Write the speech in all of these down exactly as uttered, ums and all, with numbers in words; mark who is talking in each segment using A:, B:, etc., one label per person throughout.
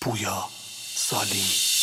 A: پویا سالی.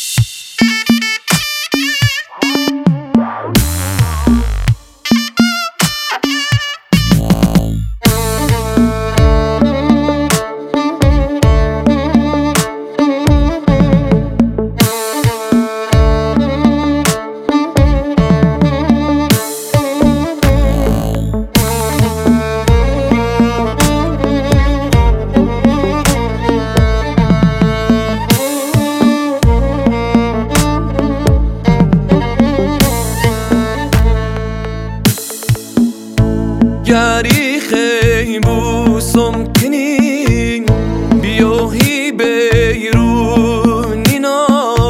B: گری خیبوسم کنی بیوهی بیرونینا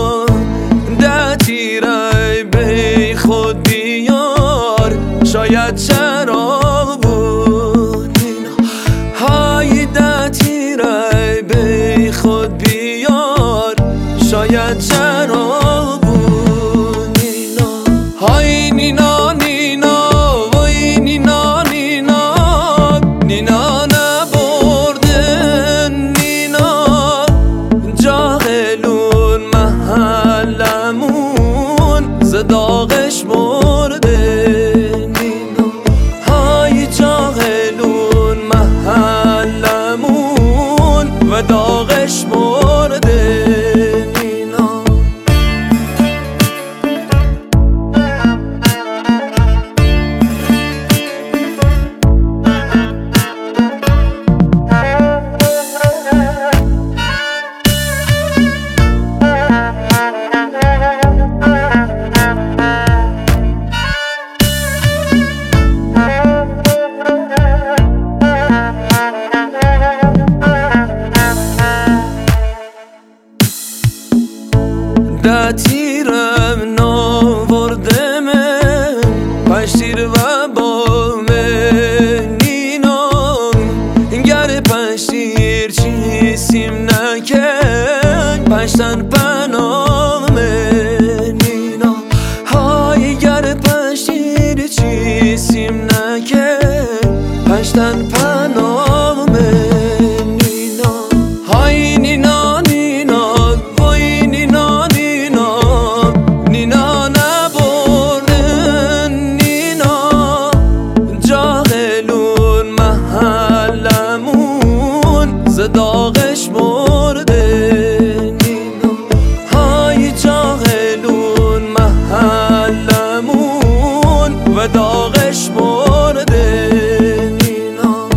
B: دتی رای بی خود بیار شاید چرا بودینا های دتی رای بی خود بیار شاید چرا بودینا های نینا نینا نینا نبردن نینا جاهلون محلمون زداغش مرده نینا های جاهلون محلمون و داغش مرده نینا. دتیرم ناوردم پشتیر و بام نینام گر پشتیر چیسیم نکن پشتن پنام نینا های گر پشتیر چیسیم نکن پشتن پنام نینا های نینا نینا وای نینا نینا نبردن نینا جاهلون محلمون زداغش مرده نینا های جاهلون محلمون و داغش مرده نینا.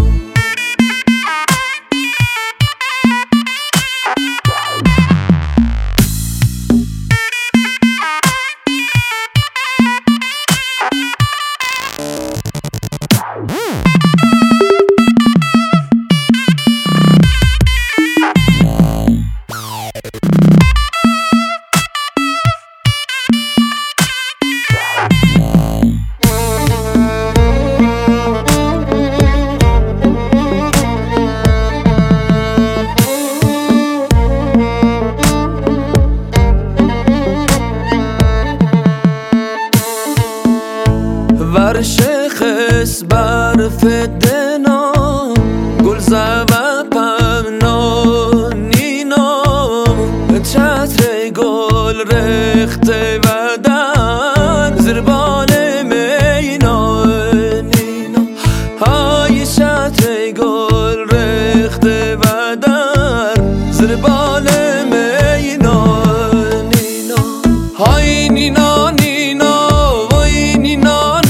B: ورشخص برف دنا گل زوه پمنا نینا چتر گل رخته و در زربال مینا نینا های چتر گل رخته و در زربال مینا نینا های نینا نینا وای نینا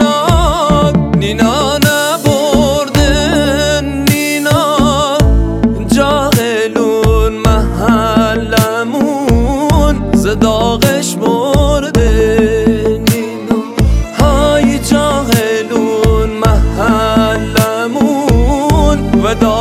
B: نینا نبردن نینا جاهلون محلمون زداغش مرده نینا های جاهلون محلمون و